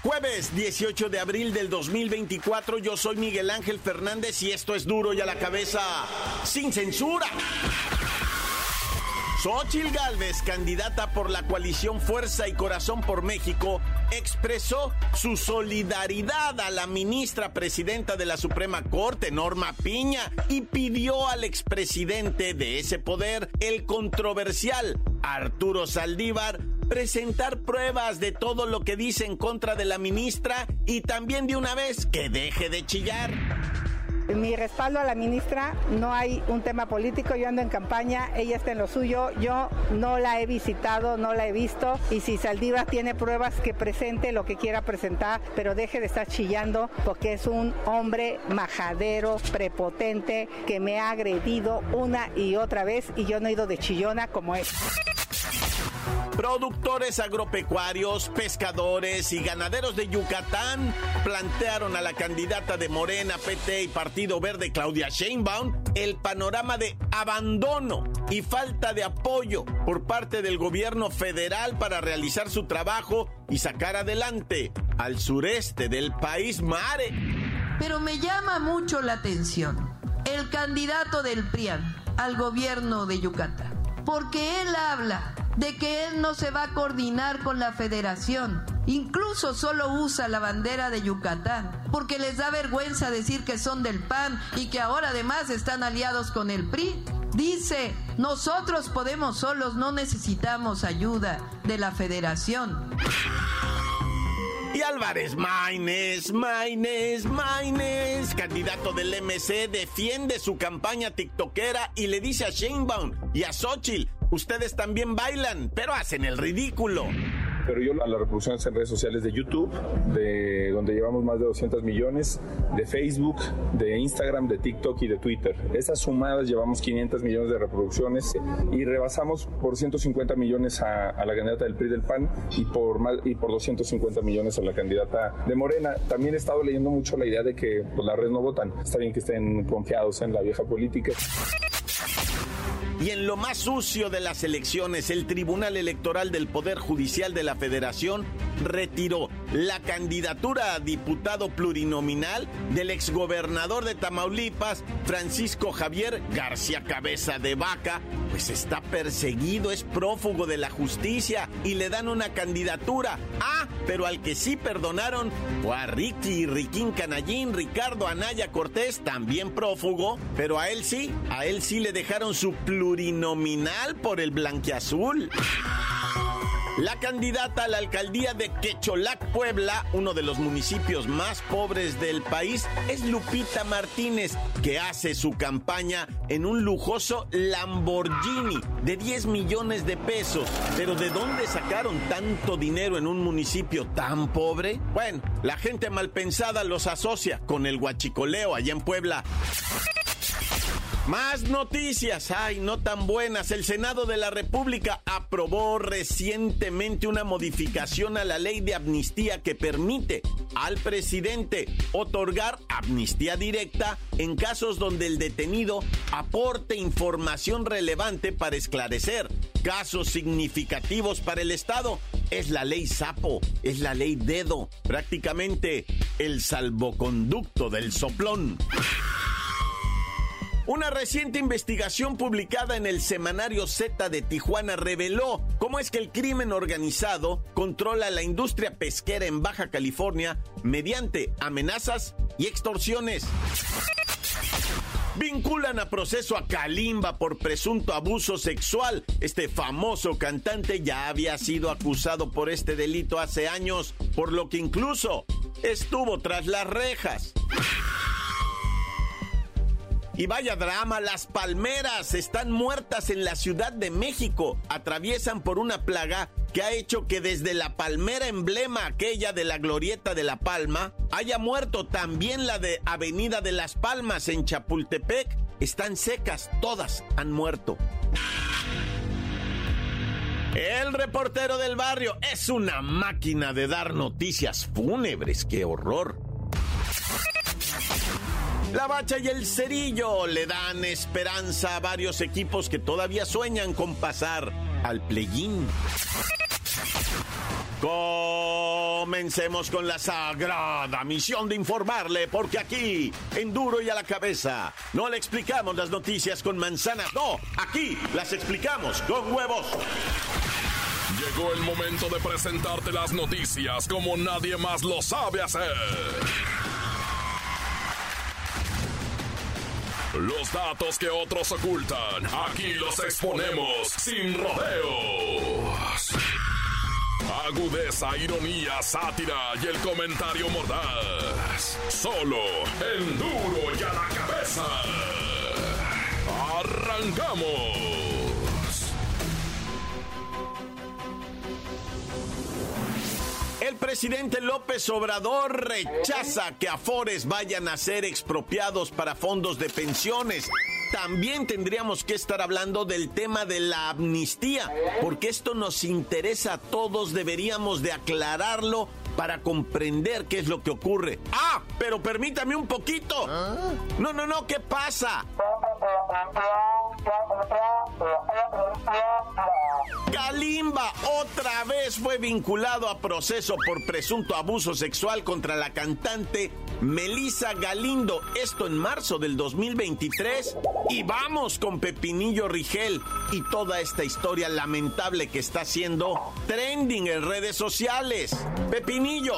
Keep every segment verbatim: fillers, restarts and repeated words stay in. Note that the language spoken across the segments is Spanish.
Jueves dieciocho de abril del dos mil veinticuatro, yo soy Miguel Ángel Fernández y esto es Duro y a la Cabeza, sin censura. Xóchitl Gálvez, candidata por la coalición Fuerza y Corazón por México, expresó su solidaridad a la ministra presidenta de la Suprema Corte, Norma Piña, y pidió al expresidente de ese poder, el controversial Arturo Saldívar, presentar pruebas de todo lo que dice en contra de la ministra y también de una vez que deje de chillar. Mi respaldo a la ministra, no hay un tema político, yo ando en campaña, ella está en lo suyo, yo no la he visitado, no la he visto, y si Saldívar tiene pruebas, que presente lo que quiera presentar, pero deje de estar chillando porque es un hombre majadero, prepotente, que me ha agredido una y otra vez y yo no he ido de chillona como es. Productores agropecuarios, pescadores y ganaderos de Yucatán plantearon a la candidata de Morena, P T y Partido Verde, Claudia Sheinbaum, el panorama de abandono y falta de apoyo por parte del gobierno federal para realizar su trabajo y sacar adelante al sureste del país mare. Pero me llama mucho la atención el candidato del P R I A N al gobierno de Yucatán, porque él habla de que él no se va a coordinar con la federación. Incluso solo usa la bandera de Yucatán, porque les da vergüenza decir que son del P A N y que ahora además están aliados con el P R I. Dice, nosotros podemos solos, no necesitamos ayuda de la federación. Y Álvarez Maínez, Maínez, Maínez, candidato del M C, defiende su campaña tiktokera y le dice a Sheinbaum y a Xóchitl, ustedes también bailan, pero hacen el ridículo. Pero yo a las reproducciones en redes sociales de YouTube, de donde llevamos más de doscientos millones, de Facebook, de Instagram, de TikTok y de Twitter. Esas sumadas llevamos quinientos millones de reproducciones y rebasamos por ciento cincuenta millones a, a la candidata del P R I del P A N y por, más, y por doscientos cincuenta millones a la candidata de Morena. También he estado leyendo mucho la idea de que pues, las redes no votan. Está bien que estén confiados en la vieja política. Y en lo más sucio de las elecciones, el Tribunal Electoral del Poder Judicial de la Federación retiró la candidatura a diputado plurinominal del exgobernador de Tamaulipas, Francisco Javier García Cabeza de Vaca, pues está perseguido, es prófugo de la justicia y le dan una candidatura. Ah, pero al que sí perdonaron fue a Ricky Riquín Canallín, Ricardo Anaya Cortés, también prófugo, pero a él sí, a él sí le dejaron su plurinominal por el blanquiazul. La candidata a la alcaldía de Quecholac, Puebla, uno de los municipios más pobres del país, es Lupita Martínez, que hace su campaña en un lujoso Lamborghini de diez millones de pesos. ¿Pero de dónde sacaron tanto dinero en un municipio tan pobre? Bueno, la gente malpensada los asocia con el huachicoleo allá en Puebla. Más noticias, ay, no tan buenas. El Senado de la República aprobó recientemente una modificación a la ley de amnistía que permite al presidente otorgar amnistía directa en casos donde el detenido aporte información relevante para esclarecer casos significativos para el Estado. Es la ley Sapo, es la ley Dedo, prácticamente el salvoconducto del soplón. Una reciente investigación publicada en el semanario Z de Tijuana reveló cómo es que el crimen organizado controla la industria pesquera en Baja California mediante amenazas y extorsiones. Vinculan a proceso a Kalimba por presunto abuso sexual. Este famoso cantante ya había sido acusado por este delito hace años, por lo que incluso estuvo tras las rejas. Y vaya drama, las palmeras están muertas en la Ciudad de México. Atraviesan por una plaga que ha hecho que desde la palmera emblema, aquella de la Glorieta de la Palma, haya muerto también la de Avenida de las Palmas en Chapultepec. Están secas, todas han muerto. El reportero del barrio es una máquina de dar noticias fúnebres. ¡Qué horror! La Bacha y el Cerillo le dan esperanza a varios equipos que todavía sueñan con pasar al play-in. Con Comencemos con la sagrada misión de informarle, porque aquí, en Duro y a la Cabeza, no le explicamos las noticias con manzanas, no, aquí las explicamos con huevos. Llegó el momento de presentarte las noticias como nadie más lo sabe hacer. Los datos que otros ocultan, aquí los exponemos sin rodeos. Agudeza, ironía, sátira y el comentario mordaz. Solo en Duro y a la Cabeza. ¡Arrancamos! El presidente López Obrador rechaza que afores vayan a ser expropiados para fondos de pensiones. También tendríamos que estar hablando del tema de la amnistía, porque esto nos interesa a todos, deberíamos de aclararlo para comprender qué es lo que ocurre. ¡Ah! Pero permítame un poquito. No, no, no, ¿qué pasa? Kalimba otra vez fue vinculado a proceso por presunto abuso sexual contra la cantante Melissa Galindo, esto en marzo del dos mil veintitrés. Y vamos con Pepinillo Rigel y toda esta historia lamentable que está haciendo trending en redes sociales. Pepinillo.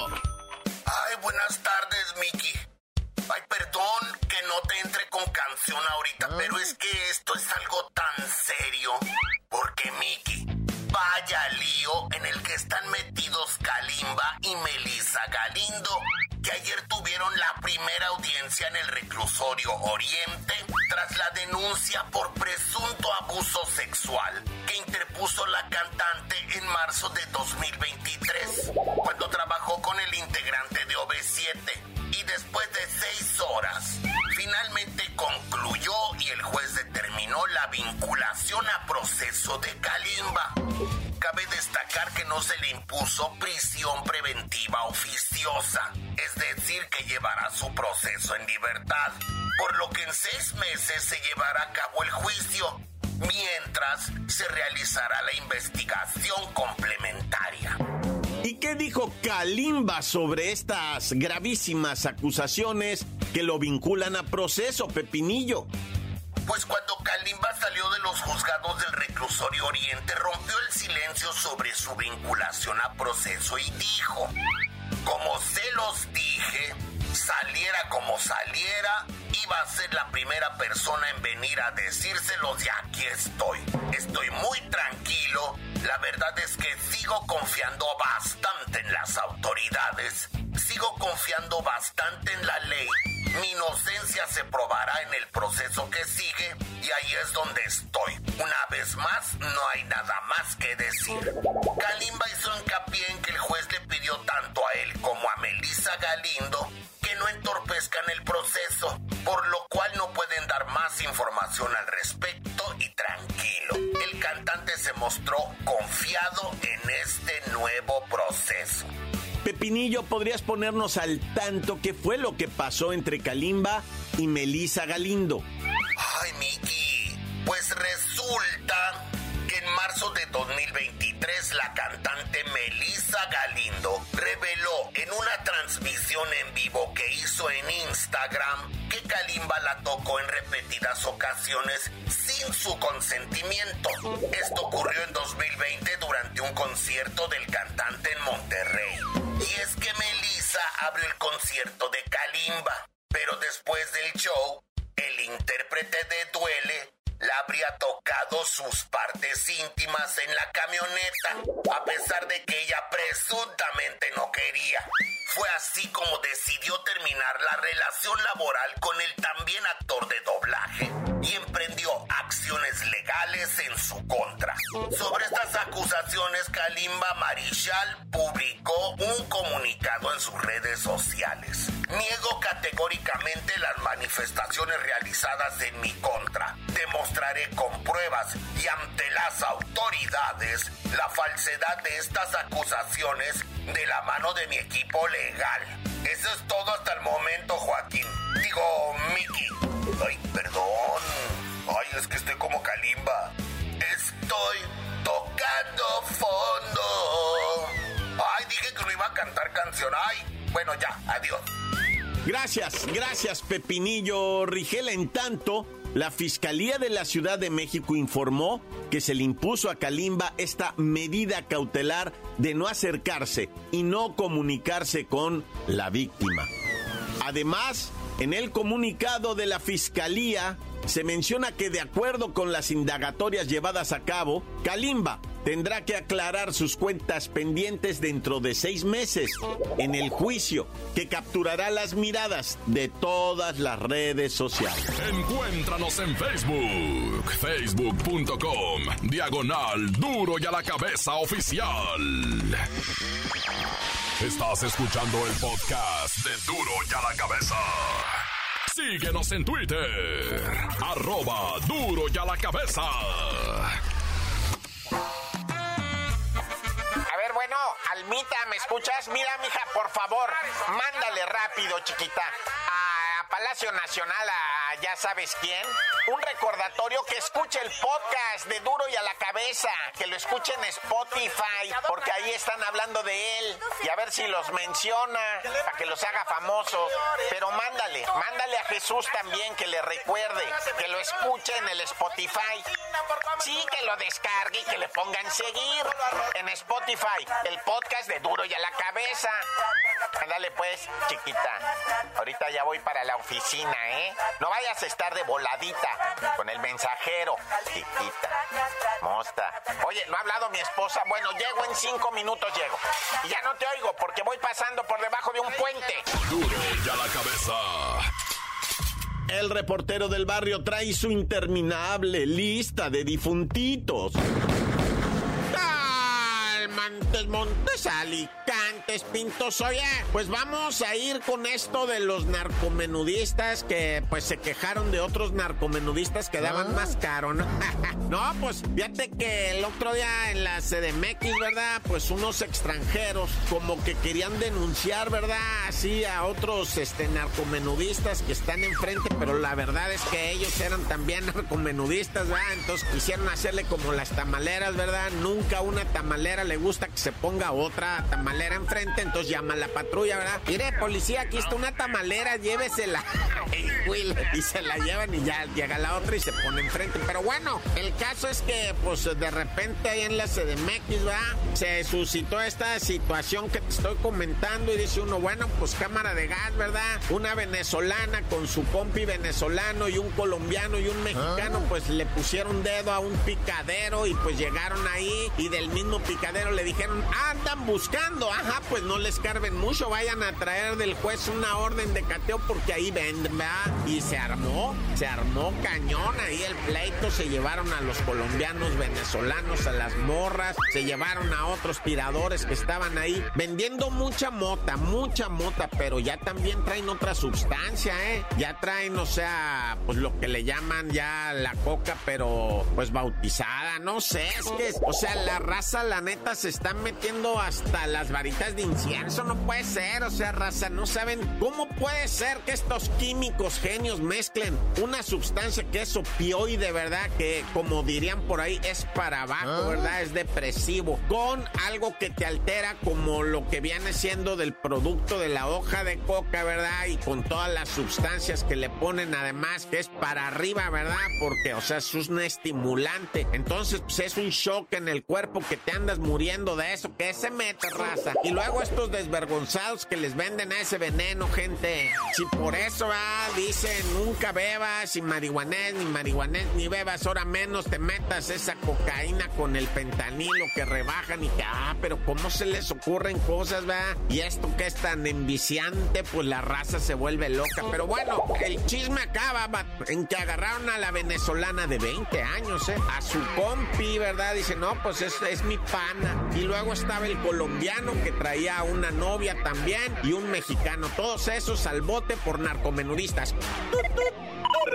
Ay, buenas tardes, Miki. Ay, perdón que no te entre con canción ahorita, ¿Ah? Pero es que esto es algo tan serio. Porque, Miki, vaya lío en el que están metidos Kalimba y Melissa Galindo, que ayer tuvieron la primera audiencia en el reclusorio Oriente tras la denuncia por presunto abuso sexual que interpuso la cantante en marzo de dos mil veintitrés, cuando trabajó con el integrante de O V siete. Y después de seis horas, finalmente concluyó y el juez determinó la vinculación a proceso de Kalimba. Cabe destacar que no se le impuso prisión preventiva oficiosa, es decir, que llevará su proceso en libertad, por lo que en seis meses se llevará a cabo el juicio, mientras se realizará la investigación complementaria. ¿Y qué dijo Kalimba sobre estas gravísimas acusaciones que lo vinculan a proceso, Pepinillo? Pues cuando Kalimba salió de los juzgados del reclusorio Oriente, rompió el silencio sobre su vinculación a proceso y dijo: como se los dije, saliera como saliera, iba a ser la primera persona en venir a decírselos y aquí estoy. Estoy muy tranquilo, la verdad es que sigo confiando bastante en las autoridades, sigo confiando bastante en la ley. Mi inocencia se probará en el proceso que sigue y ahí es donde estoy. Una vez más, no hay nada más que decir. Kalimba hizo hincapié en que el juez le pidió tanto a él como a Melissa Galindo que no entorpezcan el proceso, por lo cual no pueden dar más información al respecto y tranquilo. El cantante se mostró confiado en este nuevo proceso. Pepinillo, ¿podrías ponernos al tanto qué fue lo que pasó entre Kalimba y Melissa Galindo? Ay, Miki, pues resulta que en marzo de dos mil veintitrés la cantante Melissa Galindo reveló en una transmisión en vivo que hizo en Instagram que Kalimba la tocó en repetidas ocasiones sin su consentimiento. Esto ocurrió en dos mil veinte durante un concierto del cantante en Monterrey. Y es que Melissa abrió el concierto de Kalimba, pero después del show, el intérprete de Duele la habría tocado sus partes íntimas en la camioneta, a pesar de que ella presuntamente no quería. Fue así como decidió terminar la relación laboral con el también actor de doblaje y emprendió acciones legales en su contra. Sobre estas acusaciones, Kalimba Marichal publicó un comunicado en sus redes sociales. Niego categóricamente las manifestaciones realizadas en mi contra. Demostraré con pruebas y ante las autoridades la falsedad de estas acusaciones de la mano de mi equipo legal. Eso es todo hasta el momento, Joaquín. Digo, Miki. Ay, perdón. Ay, es que estoy como Kalimba. Estoy tocando fondo. Ay, dije que no iba a cantar canciones canción. Ay, bueno, ya, adiós. Gracias, gracias, Pepinillo Rigel. En tanto, la Fiscalía de la Ciudad de México informó que se le impuso a Kalimba esta medida cautelar de no acercarse y no comunicarse con la víctima. Además, en el comunicado de la Fiscalía se menciona que, de acuerdo con las indagatorias llevadas a cabo, Kalimba tendrá que aclarar sus cuentas pendientes dentro de seis meses en el juicio que capturará las miradas de todas las redes sociales. Encuéntranos en Facebook, facebook punto com, diagonal Duro y a la Cabeza Oficial. Estás escuchando el podcast de Duro y a la Cabeza. Síguenos en Twitter, arroba Duro y a la Cabeza. A ver, bueno, Almita, ¿me escuchas? Mira, mija, por favor, mándale rápido, chiquita, a Palacio Nacional, a ya sabes quién, un recordatorio que escuche el podcast de Duro y a la Cabeza, que lo escuche en Spotify, porque ahí están hablando de él, y a ver si los menciona, para que los haga famosos. Pero mándale, mándale a Jesús también, que le recuerde, que lo escuche en el Spotify. Sí, que lo descargue y que le pongan seguir en Spotify, el podcast de Duro y a la Cabeza. Ándale pues, chiquita, ahorita ya voy para la oficina, ¿eh? No vayas a estar de voladita con el mensajero, chiquita, mosta. Oye, ¿no ha hablado mi esposa? Bueno, llego en cinco minutos, llego. Y ya no te oigo porque voy pasando por debajo de un puente. Duro y a la Cabeza. El reportero del barrio trae su interminable lista de difuntitos. Montes, Montes, Alicantes, Pintos. Oye, pues vamos a ir con esto de los narcomenudistas que pues se quejaron de otros narcomenudistas que daban ¿Ah? más caro, ¿no? No, pues fíjate que el otro día en la C D M X, ¿verdad? Pues unos extranjeros como que querían denunciar, ¿verdad? Así a otros este, narcomenudistas que están enfrente, pero la verdad es que ellos eran también narcomenudistas, ¿verdad? Entonces quisieron hacerle como las tamaleras, ¿verdad? Nunca una tamalera le gusta que se ponga otra tamalera enfrente, entonces llama a la patrulla, ¿verdad? Mire, policía, aquí está una tamalera, llévesela. Y se la llevan y ya llega la otra y se pone enfrente. Pero bueno, el caso es que, pues, de repente ahí en la C D M X, ¿verdad? Se suscitó esta situación que te estoy comentando y dice uno, bueno, pues cámara de gas, ¿verdad? Una venezolana con su compi venezolano y un colombiano y un mexicano, pues le pusieron dedo a un picadero y pues llegaron ahí y del mismo picadero le dijeron, ah, andan buscando, ajá, pues no les carben mucho, vayan a traer del juez una orden de cateo porque ahí venden, ¿verdad? Y se armó, se armó cañón ahí el pleito, se llevaron a los colombianos, venezolanos, a las morras, se llevaron a otros tiradores que estaban ahí vendiendo mucha mota, mucha mota, pero ya también traen otra sustancia, ¿eh? Ya traen, o sea, pues lo que le llaman ya la coca, pero pues bautizada, no sé, es que, o sea, la raza, la neta, se están metiendo hasta las varitas de incienso, no puede ser, o sea, raza, no saben cómo puede ser que estos químicos genios mezclen una sustancia que es opioide, ¿verdad? Que, como dirían por ahí, es para abajo, ¿verdad? Es depresivo, con algo que te altera como lo que viene siendo del producto de la hoja de coca, ¿verdad? Y con todas las sustancias que le ponen además, que es para arriba, ¿verdad? Porque, o sea, es un estimulante. Entonces, pues es un shock en el cuerpo que te andas muriendo de eso, que se mete, raza. Y luego estos desvergonzados que les venden a ese veneno, gente. Si por eso, ah, dicen, nunca bebas, y marihuanés, ni marihuanés, ni bebas, ahora menos te metas esa cocaína con el fentanilo que rebajan y que, ah, pero cómo se les ocurren cosas, ¿verdad? Y esto que es tan enviciante, pues la raza se vuelve loca. Pero bueno, el chisme acaba en que agarraron a la venezolana de veinte años, ¿eh? A su compi, ¿verdad? Dice, no, pues es, es mi pana. Y luego estaba el colombiano que traía a una novia también y un mexicano. Todos esos al bote por narcomenudistas. ¡Tut, tut!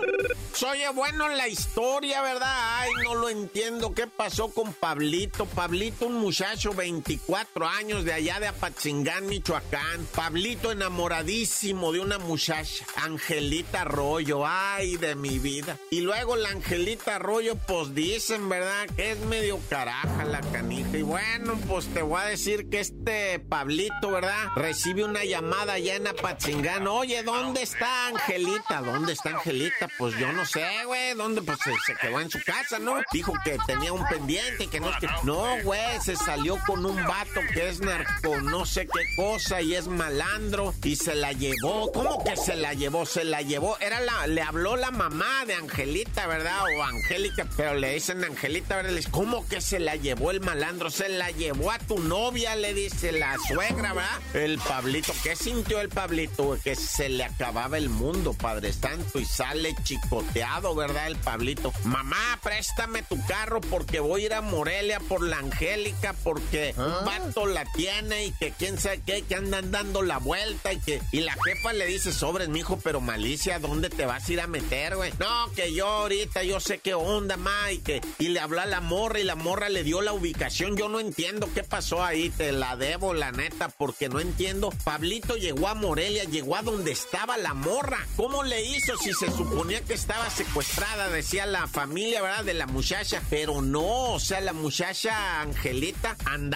Oye, bueno, la historia, ¿verdad? Ay, no lo entiendo. ¿Qué pasó con Pablito? Pablito, un muchacho, veinticuatro años, de allá de Apatzingán, Michoacán. Pablito enamoradísimo de una muchacha, Angelita Arroyo. Ay, de mi vida. Y luego la Angelita Arroyo, pues dicen, ¿verdad? Que es medio caraja la canija. Y bueno, pues te voy a decir que este Pablito, ¿verdad? Recibe una llamada allá en Apatzingán. Oye, ¿dónde está Angelita? ¿Dónde está Angelita? Pues yo no sé, güey. ¿Dónde? Pues se, se quedó en su casa, ¿no? Dijo que tenía un pendiente, que no... Que... No, güey, se salió con un vato que es narco, no sé qué cosa, y es malandro, y se la llevó. ¿Cómo que se la llevó? Se la llevó. Era la... Le habló la mamá de Angelita, ¿verdad? O Angélica, pero le dicen Angelita, ¿verdad? Le dice, ¿cómo que se la llevó el malandro? Se la llevó a tu novia, le dice la suegra, ¿verdad? El Pablito. ¿Qué sintió el Pablito? Que se le acababa el mundo, Padre Santo, y sale chicoteado, ¿verdad? El Pablito. Mamá, préstame tu carro porque voy a ir a Morelia por la Angélica, porque ¿Ah? un vato la tiene y que quién sabe qué, que andan dando la vuelta y que... Y la jefa le dice, sobres, mijo, pero malicia, ¿dónde te vas a ir a meter, güey? No, que yo ahorita, yo sé qué onda, ma, y que... Y le habló a la morra y la morra le dio la ubicación. Yo no entiendo qué pasó ahí, te la debo, la neta, porque no entiendo. Pablito llegó a Morelia, llegó a donde estaba la morra. ¿Cómo le hizo si se suponía que estaba secuestrada? Decía la familia, ¿verdad? De la muchacha, pero no, o sea, la muchacha Angelita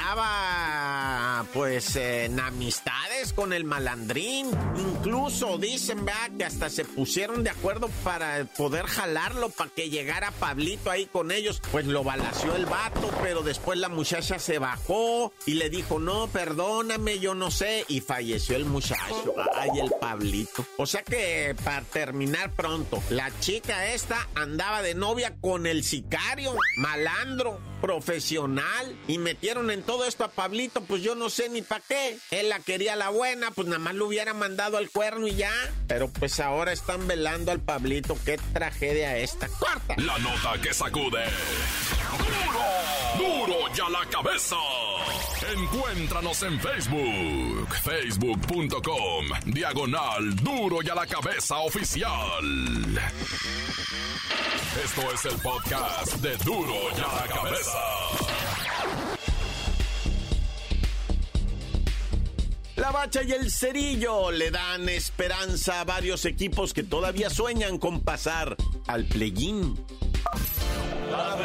andaba, pues, eh, en amistades con el malandrín. Incluso dicen, ¿verdad? Que hasta se pusieron de acuerdo para poder jalarlo, para que llegara Pablito ahí con ellos. Pues lo balaceó el vato, pero después la muchacha se bajó y le dijo, no, perdóname, yo no sé, y falleció el muchacho. Ay, el Pablito. O sea que, para terminar pronto, la chica esta andaba de novia con el sicario, malandro, profesional, y metieron en todo esto a Pablito, pues yo no sé ni para qué. Él la quería la buena, pues nada más lo hubiera mandado al cuerno y ya. Pero pues ahora están velando al Pablito. Qué tragedia esta. ¡Corta! La nota que sacude. ¡Duro! ¡Duro ya la cabeza! Encuéntranos en Facebook, facebook punto com, diagonal Duro y a la Cabeza Oficial. Esto es el podcast de Duro y a la Cabeza. La Bacha y el Cerillo le dan esperanza a varios equipos que todavía sueñan con pasar al play-in. ¡La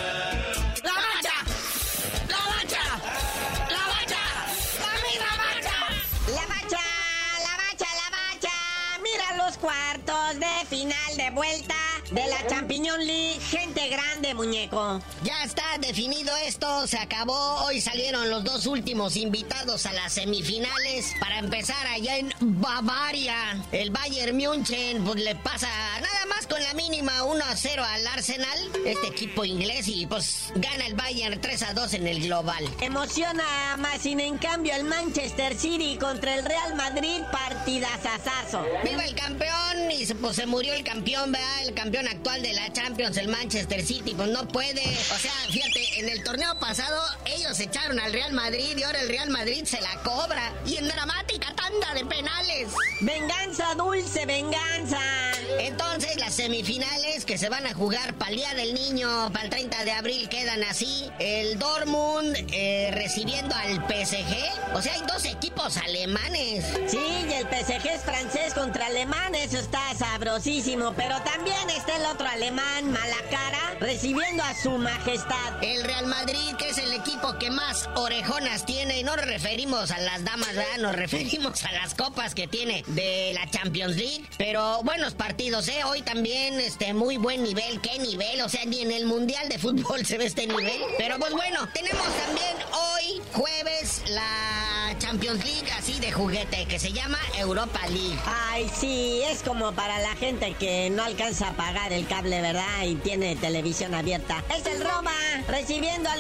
Bacha! ¡La Bacha! ¡La Bacha! ¡La Bacha! ¡La Bacha! ¡La Bacha! ¡La Bacha! Mira los cuartos de final de vuelta de la Champions League. Gente grande, muñeco. Ya está definido esto, se acabó. Hoy salieron los dos últimos invitados a las semifinales. Para empezar, allá en Bavaria, el Bayern München pues le pasa nada más con la mínima uno a cero al Arsenal, este equipo inglés, y pues gana el Bayern tres a dos en el global. Emociona más, sin en cambio el Manchester City contra el Real Madrid, partidazazazo. Viva el campeón, y pues se murió el campeón, ¿verdad? El campeón actual de la Champions, el Manchester City, pues no puede. O sea, fíjate, en el torneo pasado ellos echaron al Real Madrid y ahora el Real Madrid se la cobra. Y en dramática tanda de penales. Venganza, dulce venganza. Entonces las semifinales que se van a jugar para el Día del Niño, para el treinta de abril, quedan así. El Dortmund eh, recibiendo al P S G. O sea, hay dos equipos alemanes. Sí, y el P S G es francés contra alemán. Eso está sabrosísimo. Pero también está el otro alemán, Malacara, recibiendo a su majestad. El Real Madrid, que es el equipo que más orejonas tiene. Y no nos referimos a las damas, ¿verdad? Nos referimos a las copas que tiene de la Champions League. Pero buenos partidos, ¿eh? Hoy también, este, muy buen nivel. ¿Qué nivel? O sea, ni en el Mundial de Fútbol se ve este nivel. Pero pues bueno, tenemos también hoy, jueves, la Champions League, así de juguete, que se llama Europa League. Ay, sí, es como para la gente que no alcanza a pagar el cable, ¿verdad? Y tiene televisión abierta. Es el Roma recibiendo al Milan.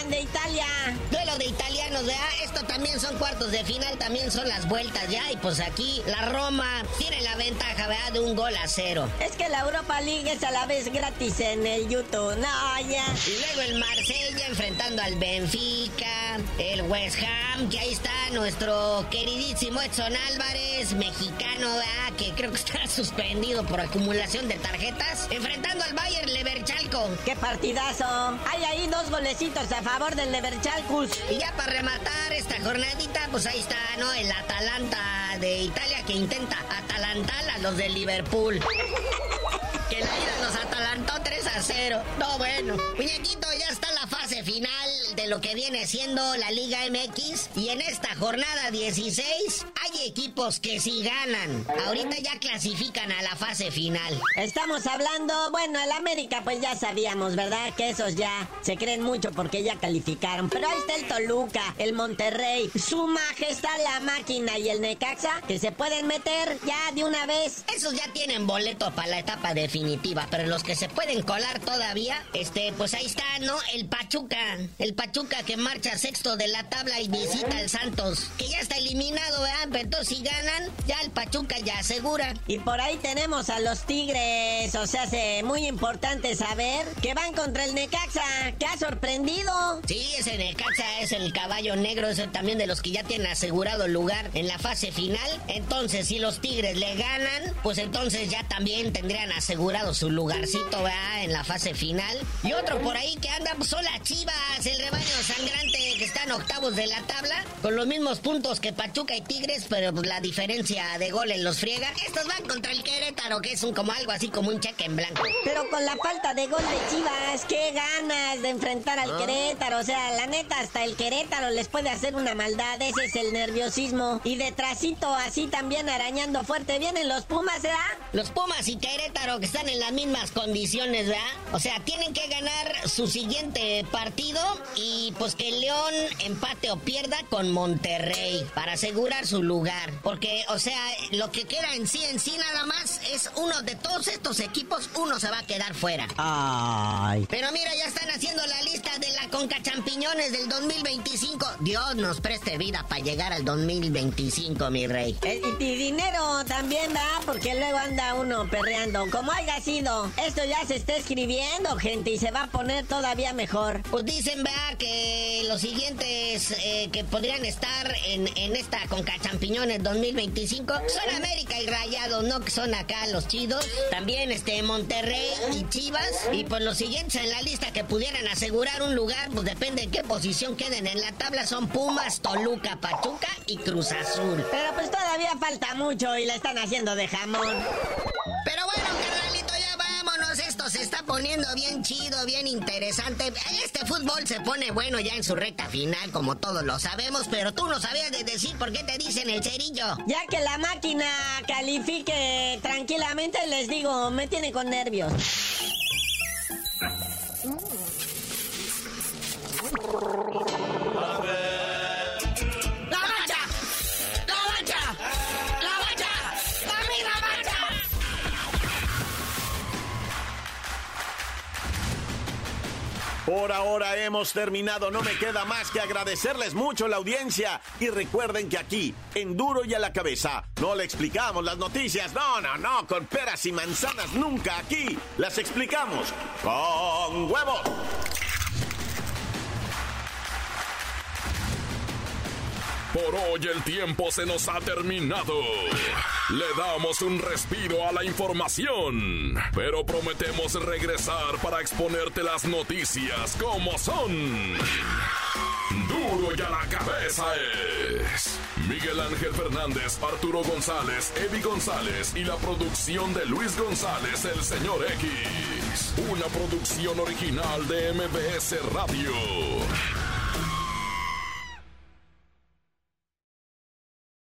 Milan de Italia. Duelo de italianos, ¿verdad? Esto también son cuartos de final, también son las vueltas ya. Y pues aquí la Roma tiene la ventaja, ¿verdad? De un gol a cero. Es que la Europa League es a la vez gratis en el YouTube. No, ya. Y luego el Marsella enfrentando al Benfica, el West Ham, que ahí está nuestro queridísimo Edson Álvarez, mexicano, ¿verdad? Que creo que está suspendido por acumulación de tarjetas, enfrentando al Bayer Leverkusen. ¡Qué partidazo! Hay ahí dos golecitos a favor del Leverkusen. Y ya para rematar esta jornadita, pues ahí está, ¿no? El Atalanta de Italia que intenta atalantar a los de Liverpool. Que la ida nos atalantó tres a cero. No, bueno. Muñequito, ya está la fase final de lo que viene siendo la Liga M X. Y en esta jornada dieciséis hay equipos que sí ganan. Ahorita ya clasifican a la fase final. Estamos hablando, bueno, el América pues ya sabíamos, ¿verdad? Que esos ya se creen mucho porque ya calificaron. Pero ahí está el Toluca, el Monterrey, Su Majestad la Máquina y el Necaxa, que se pueden meter ya de una vez. Esos ya tienen boleto para la etapa definitiva, pero los que se pueden colar todavía, este, pues ahí está, ¿no? El Pachuca, el Pachuca que marcha sexto de la tabla y visita al Santos, que ya está eliminado, ¿verdad? Pero entonces si ganan, ya el Pachuca ya asegura. Y por ahí tenemos a los Tigres, o sea, es muy importante saber que van contra el Necaxa, que ha sorprendido. Sí, ese Necaxa es el caballo negro, es también de los que ya tienen asegurado el lugar en la fase final. Entonces, si los Tigres le ganan, pues entonces ya también tendrían asegurado su lugarcito, ¿verdad? En la fase final. Y otro por ahí que anda, pues son las Chivas, el rebaño sangrante que están octavos de la tabla, con los mismos puntos que Pachuca y Tigres, pero pues la diferencia de goles los friega. Estos van contra el Querétaro, que es un como algo así como un cheque en blanco. Pero con la falta de gol de Chivas, qué ganas de enfrentar al ¿Ah? Querétaro. O sea, la neta, hasta el Querétaro les puede hacer una maldad. Ese es el nerviosismo. Y detrásito, así también arañando fuerte, vienen los Pumas, ¿verdad? Los Pumas y Querétaro que están en las mismas condiciones, ¿verdad? O sea, tienen que ganar su siguiente partido y pues que León empate o pierda con Monterrey para asegurar su lugar. Porque, o sea, lo que queda en sí, en sí nada más es uno de todos estos equipos, uno se va a quedar fuera. Ay. Pero mira, ya están haciendo la lista de la Conca Champiñones del dos mil veinticinco. Dios nos preste vida para llegar al dos mil veinticinco, mi rey. Eh, y dinero también, ¿verdad? Porque luego anda uno perreando. Como haya sido, esto ya se está escribiendo, gente, y se va a poner todavía mejor. Pues dicen, ¿verdad? Que los siguientes eh, que podrían estar en, en esta Conca Champiñones dos mil veinticinco son América y Rayados, ¿no? Que son acá los chidos. También este Monterrey y Chivas. Y pues los siguientes en la lista que pudieran asegurar un lugar, pues depende de qué posición queden en la tabla, son Pumas, Toluca, Pachuca y Cruz Azul. Pero pues todavía falta mucho y la están haciendo de jamón. Pero bueno, carnalito, ya vámonos. Esto se está poniendo bien chido, bien interesante. Este fútbol se pone bueno ya en su recta final, como todos lo sabemos, pero tú no sabías de decir por qué te dicen el cerillo. Ya que la máquina califique tranquilamente, les digo, me tiene con nervios. Por ahora hemos terminado, no me queda más que agradecerles mucho la audiencia y recuerden que aquí, en Duro y a la Cabeza, no le explicamos las noticias, no, no, no, con peras y manzanas nunca, aquí las explicamos con huevos. Por hoy el tiempo se nos ha terminado. Le damos un respiro a la información, pero prometemos regresar para exponerte las noticias como son. Duro y a la Cabeza es Miguel Ángel Fernández, Arturo González, Eddie González y la producción de Luis González, el señor X. Una producción original de M B S Radio.